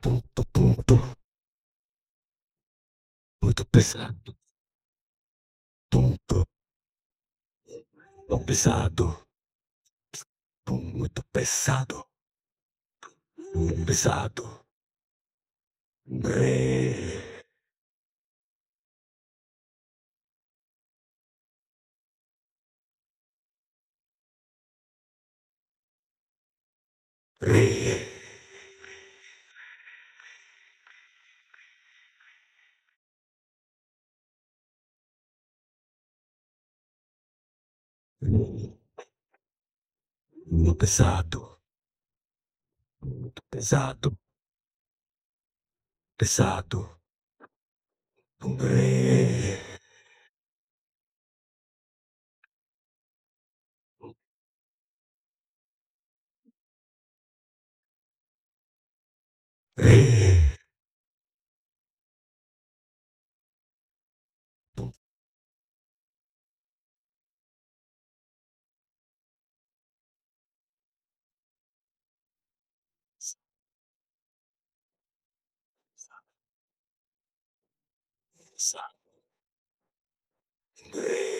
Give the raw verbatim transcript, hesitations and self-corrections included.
Ponto, ponto. Muito pesado. Ponto. Tão pesado. Pum, muito pesado. Muito pesado. É. É. Muito pesado. Muito pesado. Pesado. É. É. Pesado.